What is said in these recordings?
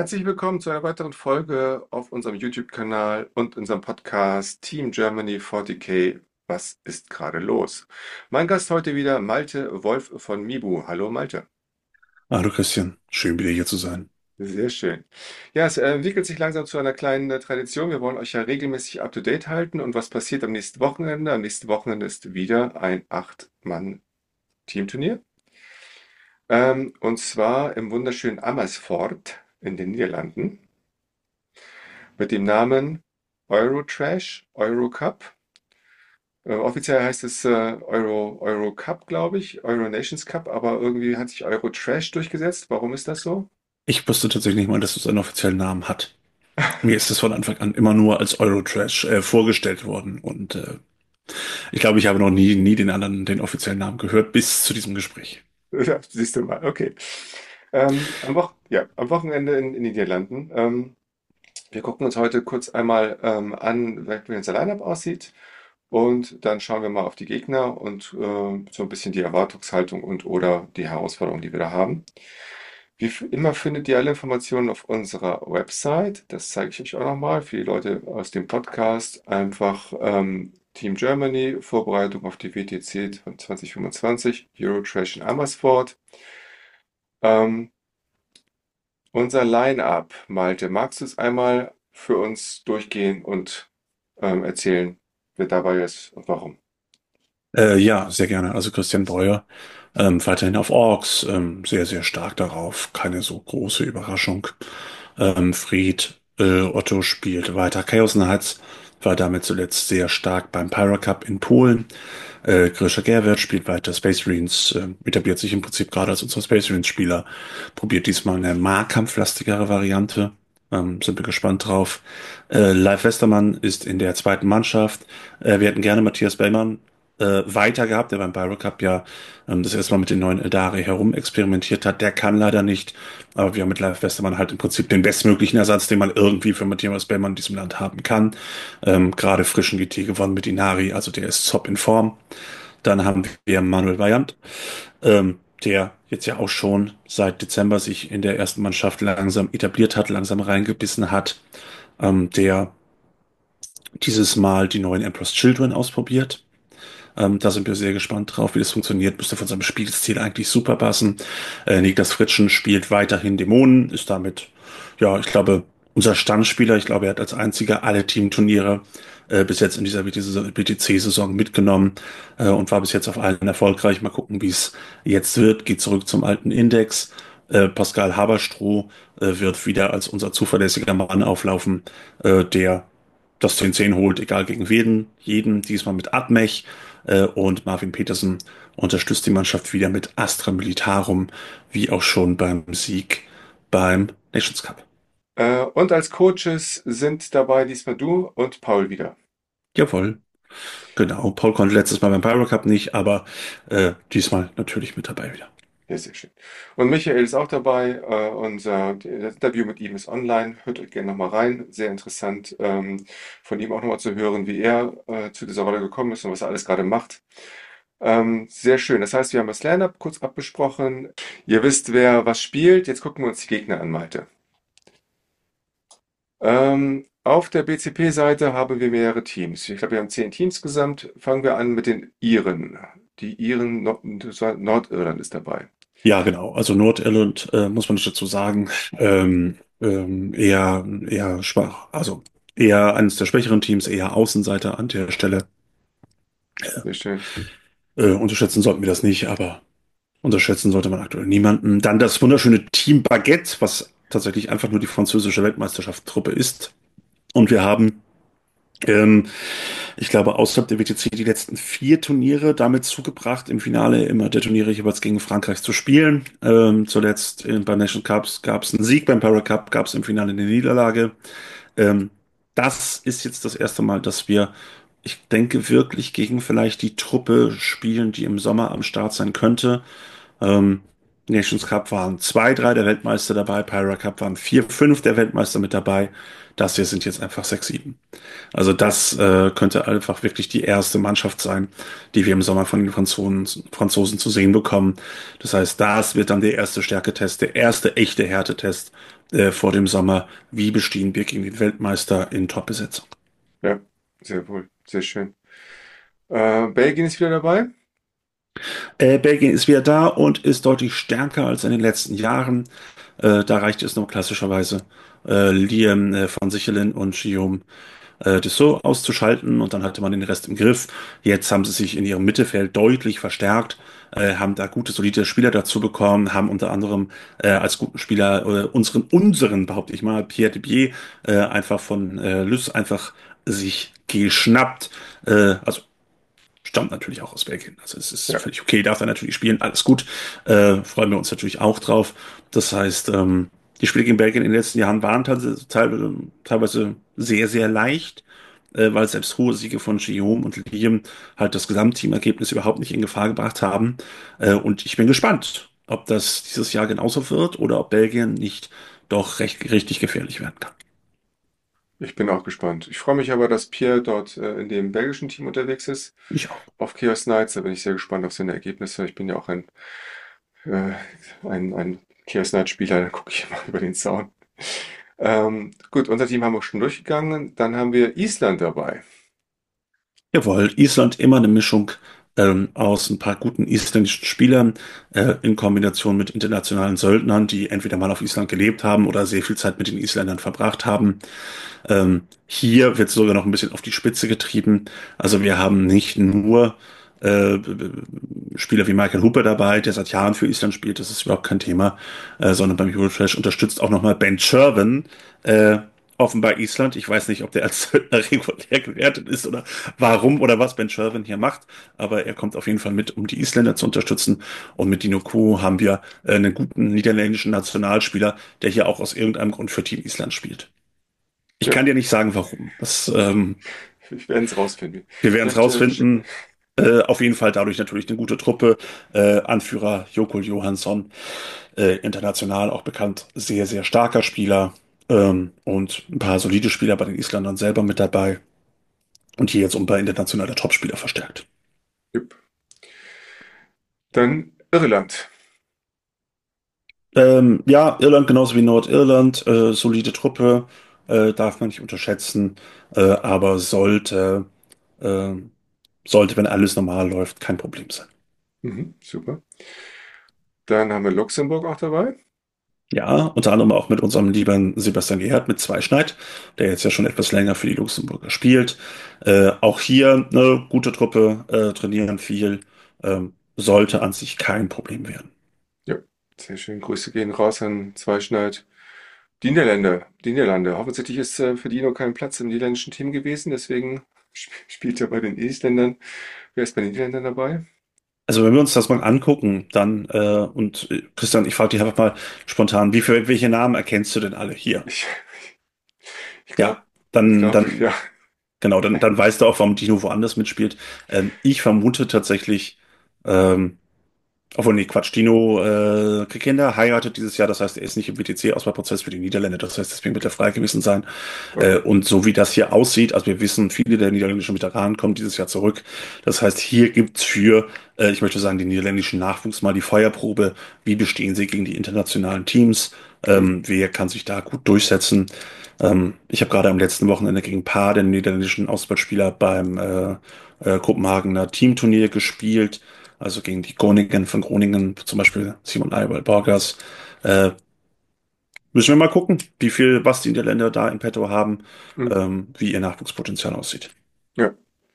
Herzlich willkommen zu einer weiteren Folge auf unserem YouTube-Kanal und unserem Podcast Team Germany 40K. Was ist gerade los? Mein Gast heute wieder Malte Wolf von Mibu. Hallo Malte. Hallo Christian, schön wieder hier zu sein. Sehr schön. Ja, es entwickelt sich langsam zu einer kleinen Tradition. Wir wollen euch ja regelmäßig up-to-date halten. Und was passiert am nächsten Wochenende? Am nächsten Wochenende ist wieder ein 8-Mann-Teamturnier. Und zwar im wunderschönen Amersfoort in den Niederlanden mit dem Namen Eurotrash Eurocup. Offiziell heißt es Euro Cup, glaube ich, Euro Nations Cup, aber irgendwie hat sich Euro Trash durchgesetzt. Warum ist das so? Ich wusste tatsächlich nicht mal, dass es einen offiziellen Namen hat. Mir ist es von Anfang an immer nur als Eurotrash vorgestellt worden und ich glaube, ich habe noch nie den anderen, den offiziellen Namen gehört, bis zu diesem Gespräch. Ja, siehst du mal, okay. Am Wochenende in den Niederlanden. Wir gucken uns heute kurz einmal an, wie unser Lineup aussieht. Und dann schauen wir mal auf die Gegner und so ein bisschen die Erwartungshaltung und oder die Herausforderungen, die wir da haben. Immer findet ihr alle Informationen auf unserer Website. Das zeige ich euch auch nochmal für die Leute aus dem Podcast. Einfach Team Germany, Vorbereitung auf die WTC von 2025, Eurotrash in Amersfoort. Ähm, Unser Line-Up, Malte, magst du es einmal für uns durchgehen und erzählen, wer dabei ist und warum? Ja, sehr gerne. Also Christian Breuer, weiterhin auf Orks, sehr stark darauf. Keine so große Überraschung. Otto spielt weiter Chaos Knights, war damit zuletzt sehr stark beim Pyro Cup in Polen. Grisha Gerwert spielt weiter Space Marines, etabliert sich im Prinzip gerade als unser Space Marines Spieler, probiert diesmal eine Nahkampflastigere Variante. Sind wir gespannt drauf. Live Westermann ist in der zweiten Mannschaft. Wir hätten gerne Matthias Bellmann weiter gehabt, der beim Pyro Cup ja das erste Mal mit den neuen Eldari herum experimentiert hat. Der kann leider nicht, aber wir haben mit Live Westermann halt im Prinzip den bestmöglichen Ersatz, den man irgendwie für Matthias Bellmann in diesem Land haben kann. Gerade frischen GT gewonnen mit Inari, also der ist top in Form. Dann haben wir Manuel Vajant, der jetzt ja auch schon seit Dezember sich in der ersten Mannschaft langsam etabliert hat, langsam reingebissen hat, der dieses Mal die neuen Emperor's Children ausprobiert. Da sind wir sehr gespannt drauf, wie das funktioniert. Müsste von seinem Spielstil eigentlich super passen. Niklas Fritschen spielt weiterhin Dämonen, ist damit, ja, ich glaube, unser Stammspieler. Ich glaube, er hat als einziger alle Teamturniere bis jetzt in dieser BTC-Saison mitgenommen und war bis jetzt auf allen erfolgreich. Mal gucken, wie es jetzt wird. Geht zurück zum alten Index. Pascal Haberstroh wird wieder als unser zuverlässiger Mann auflaufen, der das 10-10 holt, egal gegen jeden, diesmal mit Admech. Und Marvin Petersen unterstützt die Mannschaft wieder mit Astra Militarum, wie auch schon beim Sieg beim Nations Cup. Und als Coaches sind dabei diesmal du und Paul wieder. Jawohl, genau. Paul konnte letztes Mal beim Pyro Cup nicht, aber diesmal natürlich mit dabei wieder. Ja, sehr schön. Und Michael ist auch dabei. Das Interview mit ihm ist online. Hört euch gerne nochmal rein. Sehr interessant, von ihm auch nochmal zu hören, wie er zu dieser Rolle gekommen ist und was er alles gerade macht. Sehr schön. Das heißt, wir haben das Line-Up kurz abgesprochen. Ihr wisst, wer was spielt. Jetzt gucken wir uns die Gegner an, Malte. Auf der BCP-Seite haben wir mehrere Teams. Ich glaube, wir haben 10 Teams gesamt. Fangen wir an mit den Iren. Die Iren, Nordirland ist dabei. Ja, genau. Also Nordirland, muss man nicht dazu sagen, eher schwach. Also eher eines der schwächeren Teams, eher Außenseiter an der Stelle. Sehr schön. Unterschätzen sollten wir das nicht, aber unterschätzen sollte man aktuell niemanden. Dann das wunderschöne Team Baguette, was tatsächlich einfach nur die französische Weltmeisterschaftstruppe ist. Und wir haben, ähm, ich glaube, außerhalb der WTC die letzten 4 Turniere damit zugebracht, im Finale immer der Turniere jeweils gegen Frankreich zu spielen. Zuletzt bei National Cups gab es einen Sieg, beim Para Cup gab es im Finale eine Niederlage. Ähm, Das ist jetzt das erste Mal, dass wir, ich denke, wirklich gegen vielleicht die Truppe spielen, die im Sommer am Start sein könnte. Ähm, Nations Cup waren zwei, drei der Weltmeister dabei, Pyra Cup waren vier, fünf der Weltmeister mit dabei. Das hier sind jetzt einfach sechs, sieben. Also Ja, das könnte einfach wirklich die erste Mannschaft sein, die wir im Sommer von den Franzosen zu sehen bekommen. Das heißt, das wird dann der erste Stärketest, der erste echte Härtetest vor dem Sommer. Wie bestehen wir gegen den Weltmeister in Top-Besetzung? ja, sehr wohl, sehr schön. Belgien ist wieder dabei. Belgien ist wieder da und ist deutlich stärker als in den letzten Jahren. Da reicht es noch klassischerweise Liam van Sichelen und Guillaume Dessau auszuschalten und dann hatte man den Rest im Griff. Jetzt haben sie sich in ihrem Mittelfeld deutlich verstärkt, haben da gute, solide Spieler dazu bekommen, haben unter anderem als guten Spieler behaupte ich mal, Pierre de Bier einfach von Lys einfach sich geschnappt. Also stammt natürlich auch aus Belgien. Also es ist Ja, völlig okay, darf er natürlich spielen, alles gut. Freuen wir uns natürlich auch drauf. Das heißt, die Spiele gegen Belgien in den letzten Jahren waren teilweise sehr, sehr leicht, weil selbst hohe Siege von Guillaume und Liam halt das Gesamtteamergebnis überhaupt nicht in Gefahr gebracht haben. Und ich bin gespannt, ob das dieses Jahr genauso wird oder ob Belgien nicht doch richtig gefährlich werden kann. ich bin auch gespannt. Ich freue mich aber, dass Pierre dort in dem belgischen Team unterwegs ist, Ich auch. auf Chaos Knights. Da bin ich sehr gespannt auf seine Ergebnisse. Ich bin ja auch äh, ein Chaos Knights Spieler, da gucke ich immer über den Zaun. Gut, unser Team haben wir schon durchgegangen. Dann haben wir Island dabei. Jawohl, Island immer eine Mischung aus ein paar guten isländischen Spielern in Kombination mit internationalen Söldnern, die entweder mal auf Island gelebt haben oder sehr viel Zeit mit den Isländern verbracht haben. Hier wird sogar noch ein bisschen auf die Spitze getrieben. Also wir haben nicht nur Spieler wie Michael Hooper dabei, der seit Jahren für Island spielt, das ist überhaupt kein Thema, sondern beim Euroflash unterstützt auch nochmal Ben Sherwin, offenbar Island. Ich weiß nicht, ob der als Söldner regulär gewertet ist oder warum oder was Ben Sherwin hier macht, aber er kommt auf jeden Fall mit, um die Isländer zu unterstützen. Und mit Dino Ku haben wir einen guten niederländischen Nationalspieler, der hier auch aus irgendeinem Grund für Team Island spielt. Ich Ja, kann dir nicht sagen, warum. wir werden es rausfinden. Wir werden es Vielleicht rausfinden. Auf jeden Fall dadurch natürlich eine gute Truppe. Anführer Jokul Johansson, international auch bekannt, sehr, sehr starker Spieler. Und ein paar solide Spieler bei den Isländern selber mit dabei. Und hier jetzt um ein paar internationale Topspieler verstärkt. jupp. Dann Irland. Ja, Irland genauso wie Nordirland, solide Truppe, darf man nicht unterschätzen, aber äh, sollte, wenn alles normal läuft, kein Problem sein. Mhm, super. Dann haben wir Luxemburg auch dabei. Ja, unter anderem auch mit unserem lieben Sebastian Gerhardt mit Zweischneid, der jetzt ja schon etwas länger für die Luxemburger spielt. Auch hier eine gute Truppe, trainieren viel, sollte an sich kein Problem werden. Ja, sehr schön. Grüße gehen raus an Zweischneid. Die Niederländer, die Niederlande. Offensichtlich ist für die noch kein Platz im niederländischen Team gewesen, deswegen spielt er bei den Isländern. Wer ist bei den Niederländern dabei? Also wenn wir uns das mal angucken, dann Christian, ich frage dich einfach mal spontan, welche Namen erkennst du denn alle hier? Ich, ich glaube, Ja, ich dann, glaube, dann ja. genau, dann weißt du auch, warum Dino woanders mitspielt. Ich vermute tatsächlich, ähm, obwohl, nee, Quatsch, Dino kriegt Kinder, heiratet dieses Jahr, das heißt, er ist nicht im WTC-Auswahlprozess für die Niederländer, das heißt, deswegen wird er frei gewesen sein. Okay. Und so wie das hier aussieht, also wir wissen, viele der niederländischen Veteranen kommen dieses Jahr zurück. Das heißt, hier gibt's für, ich möchte sagen, den niederländischen Nachwuchs mal die Feuerprobe. Wie bestehen sie gegen die internationalen Teams? Mhm. Wer kann sich da gut durchsetzen? Ich habe gerade am letzten Wochenende gegen ein paar der niederländischen Auswahlspieler beim Kopenhagener Teamturnier gespielt. Also gegen die Groningen von Groningen, zum Beispiel Simon Eiwald Borgers. Äh, Müssen wir mal gucken, was die Niederländer da in petto haben, Mhm. wie ihr Nachwuchspotenzial aussieht. Ja.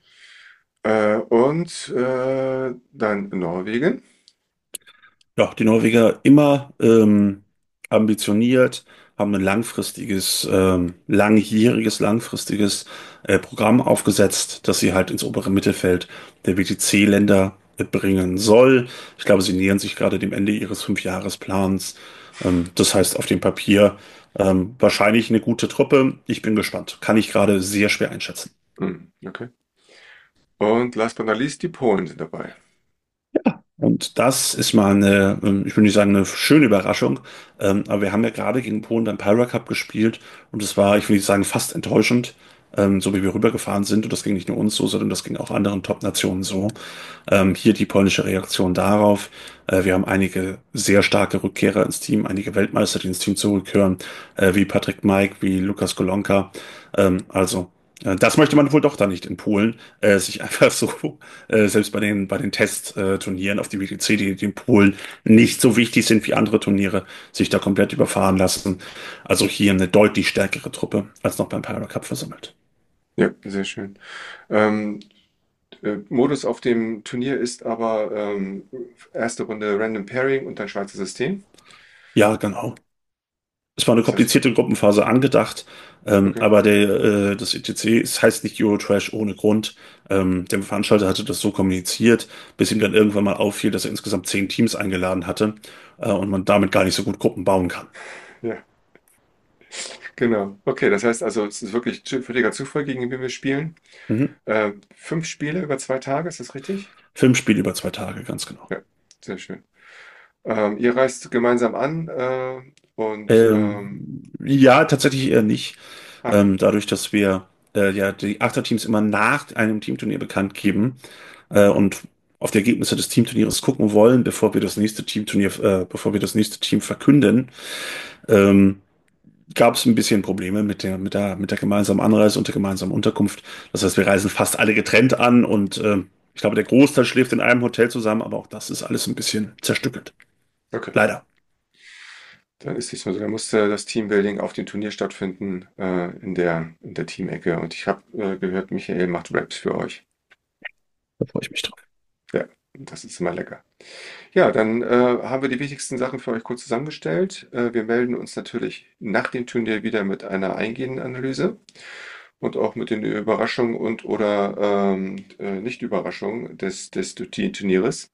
Und dann Norwegen. Ja, die Norweger immer ambitioniert, haben ein langfristiges Programm aufgesetzt, das sie halt ins obere Mittelfeld der WTC-Länder bringen soll. Ich glaube, sie nähern sich gerade dem Ende ihres Fünfjahresplans. Das heißt, auf dem Papier wahrscheinlich eine gute Truppe. Ich bin gespannt. Kann ich gerade sehr schwer einschätzen. Mhm. Okay. Und last but not least, die Polen sind dabei. Und das ist mal eine, ich will nicht sagen eine schöne Überraschung, aber wir haben ja gerade gegen Polen beim Pyra Cup gespielt und es war, ich will nicht sagen fast enttäuschend, so wie wir rübergefahren sind. Und das ging nicht nur uns so, sondern das ging auch anderen Top-Nationen so. Hier die polnische Reaktion darauf. Wir haben einige sehr starke Rückkehrer ins Team, einige Weltmeister, die ins Team zurückgehören, wie Patrick Maik, wie Lukas Golonka. Das möchte man wohl doch da nicht in Polen, sich einfach so, selbst bei den Testturnieren auf die WTC, die in Polen nicht so wichtig sind wie andere Turniere, sich da komplett überfahren lassen. Also hier eine deutlich stärkere Truppe als noch beim Pyro Cup versammelt. Ja, sehr schön. Ähm, Modus auf dem Turnier ist aber erste Runde Random Pairing und dann Schweizer System. Ja, genau. Es war eine Das heißt, komplizierte Gruppenphase angedacht, okay. aber das ETC, es heißt nicht Eurotrash ohne Grund. Der Veranstalter hatte das so kommuniziert, bis ihm dann irgendwann mal auffiel, dass er insgesamt 10 Teams eingeladen hatte, und man damit gar nicht so gut Gruppen bauen kann. Ja, genau. Okay, das heißt also, es ist wirklich völliger Zufall, gegen wen wir spielen. Mhm. 5 Spiele über 2 Tage, ist das richtig? 5 Spiele über 2 Tage, ganz genau. Ja, sehr schön. Ihr reist gemeinsam an und Ja, tatsächlich eher nicht. ah, Dadurch, dass wir ja die Achterteams immer nach einem Teamturnier bekannt geben und auf die Ergebnisse des Teamturniers gucken wollen, bevor wir das nächste Team verkünden, ähm, gab es ein bisschen Probleme mit der gemeinsamen Anreise und der gemeinsamen Unterkunft. Das heißt, wir reisen fast alle getrennt an und ich glaube, der Großteil schläft in einem Hotel zusammen, aber auch das ist alles ein bisschen zerstückelt. okay. Leider. Dann ist es so, dann musste das Teambuilding auf dem Turnier stattfinden, in der Teamecke. Und ich habe gehört, Michael macht Raps für euch. Da freue ich mich drauf. Ja, das ist immer lecker. Ja, dann haben wir die wichtigsten Sachen für euch kurz zusammengestellt. Wir melden uns natürlich nach dem Turnier wieder mit einer eingehenden Analyse und auch mit den Überraschungen und oder Nicht-Überraschungen des Turnieres.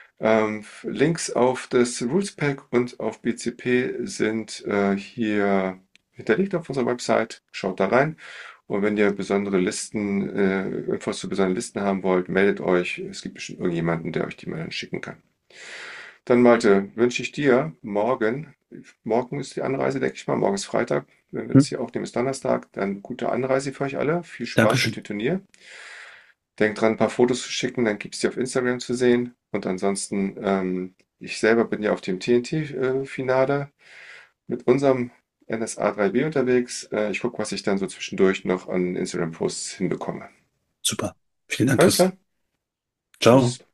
Links auf das Rules Pack und auf BCP sind hier hinterlegt auf unserer Website. Schaut da rein. Und wenn ihr besondere Listen, Infos zu besonderen Listen haben wollt, meldet euch. Es gibt bestimmt irgendjemanden, der euch die mal dann schicken kann. Dann, Malte, wünsche ich dir morgen ist die Anreise, denke ich mal, morgen ist Freitag, wenn wir Hm? das hier aufnehmen, ist Donnerstag, dann gute Anreise für euch alle, viel Spaß auf Dankeschön. dem Turnier. Denkt dran, ein paar Fotos zu schicken, dann gibt es die auf Instagram zu sehen. Und ansonsten, ich selber bin ja auf dem TNT-Finale mit unserem NSA 3B unterwegs. Ich gucke, was ich dann so zwischendurch noch an Instagram-Posts hinbekomme. Super. Vielen Dank, Alles Chris. klar, Ciao. tschüss.